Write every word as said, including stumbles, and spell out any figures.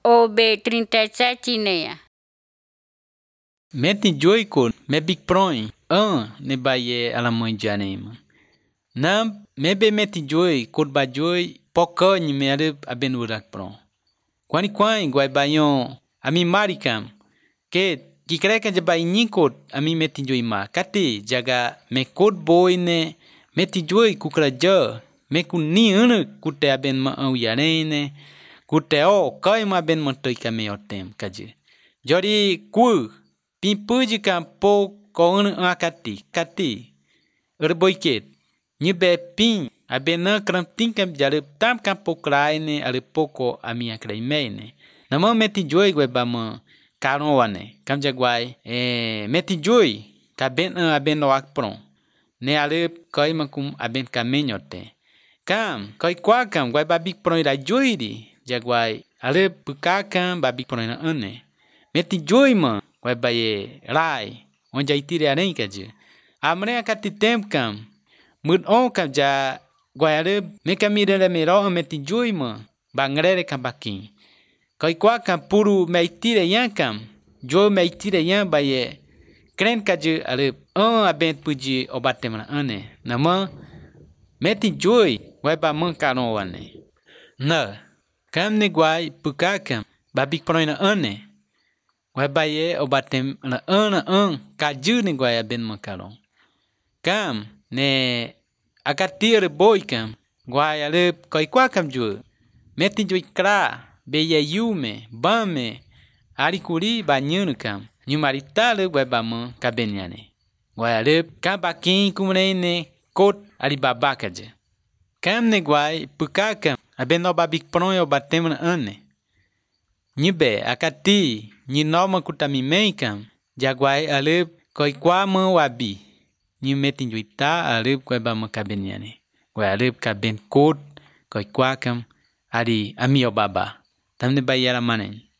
O B trinta e sete neia. Meti joiko me big proin an ne baie ala mãe de anema. Na me be meti joy kod ba joy poka ni me ale aben urak pron. Kwani kwani guai bayon ami marikam ke ki kreka je bai ni kod ami meti joy ma kati jaga me kod boy ne meti joy kukra ja me kuni unu kute aben ma au yarene kute o kai ma ben montoi kame otem kaje. Jori ku pimpuji kan po ko unu akati kati urboiket ni be pin abena kram tinkam jare tam kan pokrai ne ale poko ami akrai mene. Nama meti joy gwe bama karon wane kam jagwai eh meti joy ka ben aben no akpron ne ale kai makum aben kamenyote. Kam kai kwa kam gwe babik pron ida joy di jagwai ale pukakan babik pron na ane. Meti joy ma gwe baye rai onja itire aren kaje. Amre akati temp kam mud on kam ja gwe ale mekamire le mero meti joy ma bangrere kam bakin. Kai kwa kam puru meitire yan kam jo meitire yan baye kren kaje ale on aben puji obate mana ane. Nama meti joy gwe ba man karon wane. Na kam ne gwe pukakam babik pron na ane. Gwe baye obatem na ana an kaju ne gwe aben man karon. Kam ne akatir boy kam gwe ale kai kwa kam jo meti joy kra beye yume bame arikuri banyunu kam nyumaritale gwe bama kabenyane. Gwe ale kam bakin kumrene kot alibaba kaje. Kam ne gwe pukakam aben no babik pron yo batem na ane. Nyibe akati nyi noma kutami meikam jagwai ale koi kwa ma wabi nyi metin juita ale koi ba ma kabenyane gwa ale kaben kot koi kwa kam ari amio baba tamne bayara manen.